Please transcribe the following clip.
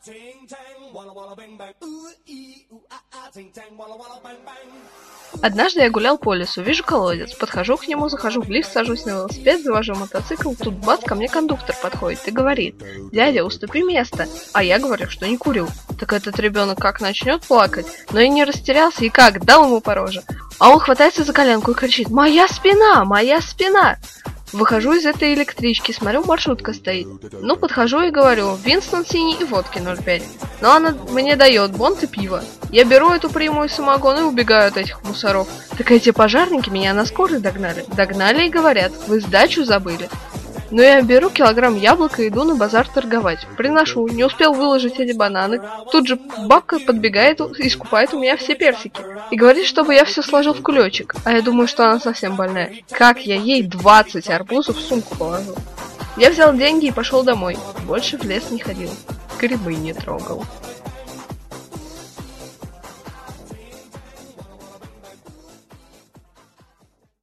Однажды я гулял по лесу, вижу колодец, подхожу к нему, захожу в лифт, сажусь на велосипед, завожу мотоцикл, тут бац, ко мне кондуктор подходит и говорит: «Дядя, уступи место». А я говорю, что не курю. Так этот ребенок как начнет плакать, но и не растерялся, и как, дал ему по роже. А он хватается за коленку и кричит: «Моя спина! Моя спина!» Выхожу из этой электрички, смотрю, маршрутка стоит. Ну, подхожу и говорю: «Винстон синий и водки 0,5». Но она мне дает бонт и пиво. Я беру эту приму и самогон и убегаю от этих мусоров. Так эти пожарники меня на скорой догнали. Догнали и говорят: «Вы сдачу забыли». Но я беру килограмм яблок и иду на базар торговать. Приношу, не успел выложить эти бананы. Тут же бабка подбегает и скупает у меня все персики. И говорит, чтобы я все сложил в кулечек. А я думаю, что она совсем больная. Как я ей 20 арбузов в сумку положил? Я взял деньги и пошел домой. Больше в лес не ходил. Грибы не трогал.